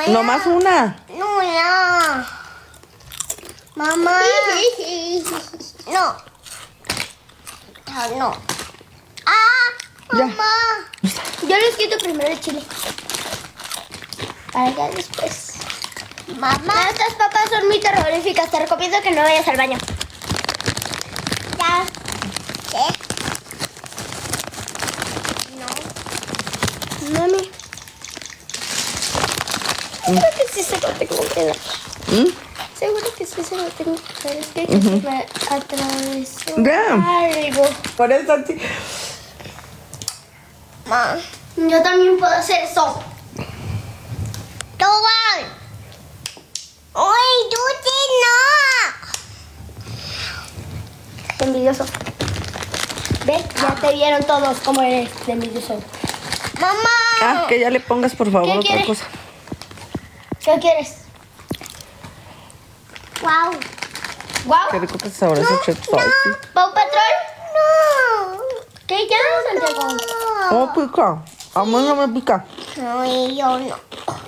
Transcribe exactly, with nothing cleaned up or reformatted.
Nomás una. No, no. Mamá. No. No, no. Ah, mamá. Yo les quito primero el chile. Para que después. Mamá. Estas papas son muy terroríficas. Te recomiendo que no vayas al baño. Ya. ¿Qué? No. Mami. Seguro que sí se lo tengo que dar. ¿Mm? Seguro que sí se lo tengo que dar. Es que, que se me atravesó Ya. algo. Por eso sí. Ma. Yo también puedo hacer eso. Toma. Uy, tú no. Envidioso. ¿Ves? Ya te vieron todos cómo eres de envidioso. Mamá. Ah, que ya le pongas por favor ¿Qué otra quieres? cosa. ¿Qué quieres? Wow. ¿Guau? Qué rico que se ahora ese chip spicy. ¿Pau Patrol? No. ¿Qué ya, Santiago? Oh, pica. A mí no me pica. No, y yo no.